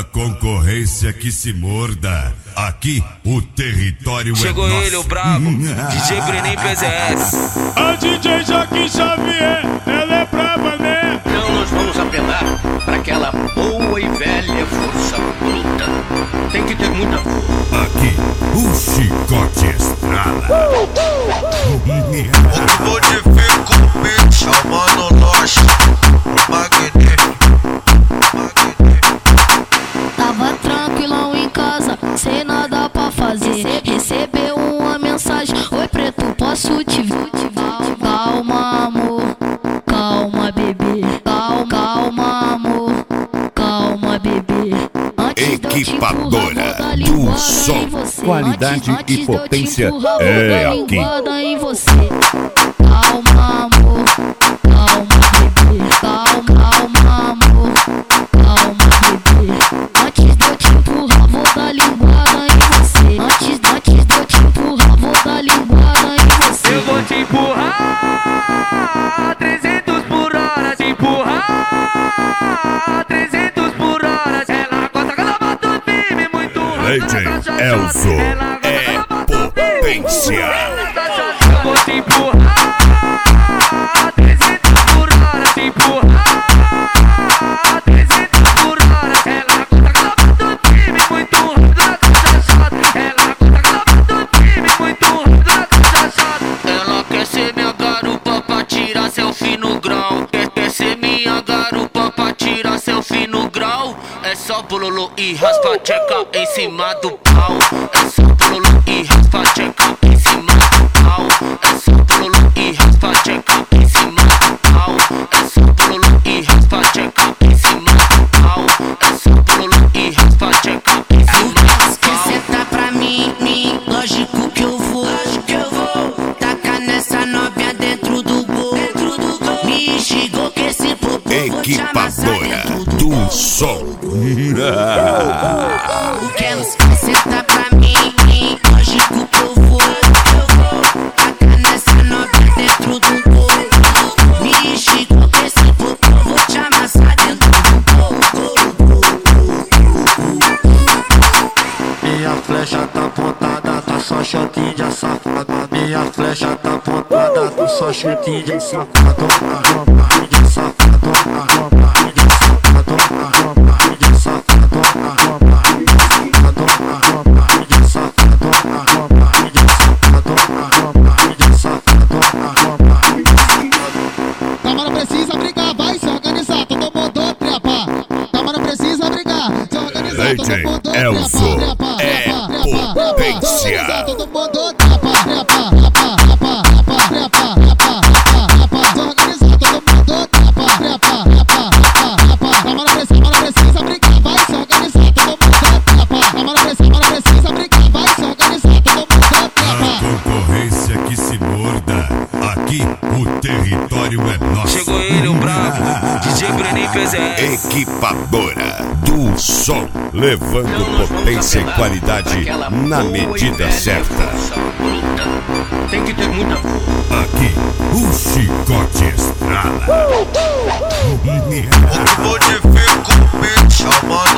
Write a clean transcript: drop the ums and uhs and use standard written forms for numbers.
A concorrência que se morda. Aqui o território chegou é nosso. Ele, o brabo, DJ Breninho PZS. A DJ Joaquim Xavier, ela é braba, né? Então nós vamos apelar para aquela boa e velha força bruta. Tem que ter muita força. Aqui o chicote estrala. O que modifica o beat, chamando nós magnífico. Tava tranquilão em casa, sem nada pra fazer. Recebeu uma mensagem: oi preto, posso te ver? Calma amor, calma bebê. Calma amor, calma bebê. Equipadora do som. Qualidade e potência é aqui. Calma amor, calma bebê. Calma amor, calma bebê. Antes de eu te empurrar, vou dar linguada em você. Antes de eu te empurrar, vou dar linguada em você. Eu vou te empurrar 300 por hora, te empurrar 300 por hora. Ela gosta que ela bota firme, muito DJ Elzo é potência. Eu vou te empurrar 300 por hora, te empurrar 300 por hora. Ela gosta que ela bota firme, muito rápido na cachachada. Ela gosta que ela bota firme, muito rápido na cachachada. Ela quer ser minha garupa pra tirar selfie no grau. Quer ser minha garupa pra tirar selfie no grau. É só bololo e raspa tcheca em cima do pau. É só bololo e raspa tcheca em cima do pau. É só bololo e raspa tcheca em cima do pau. É só bololo e raspa tcheca em cima do pau. É só bololo e raspa tcheca em cima do pau. Quer sentar pra mim, lógico que eu vou. Tacar nessa novinha dentro do gol. Me xingou que esse popô Equipadora do som. Quer sentar pra mim, lógico que eu vou. Tacar nessa novinha dentro do gol. Me xingou que esse popô vou te amassar dentro do gol. Minha flecha tá apontada, tá só choque de safado. Minha flecha tá apontada, tá só choque de safado. De safado, de safado, de safado, de safado, Tava não precisa brigar, vai se organizar, todo mundo trepa. Tava não precisa brigar, se organizar, todo DJ mundo Elzo é potência. todo mundo trepa. Se organizar, todo mundo trepa. Tava não precisa brigar, vai se organizar, todo mundo trepa. Tava não precisa brigar, vai se organizar, todo mundo trepa. A concorrência que se morda. Aqui o território é nosso. Chegou ele, o brabo, DJ Breninho PZS. Equipadora do som. Levando potência e qualidade na medida certa. Tem que ter muita força. Aqui o chicote estrala. o que modifica o beat, chamando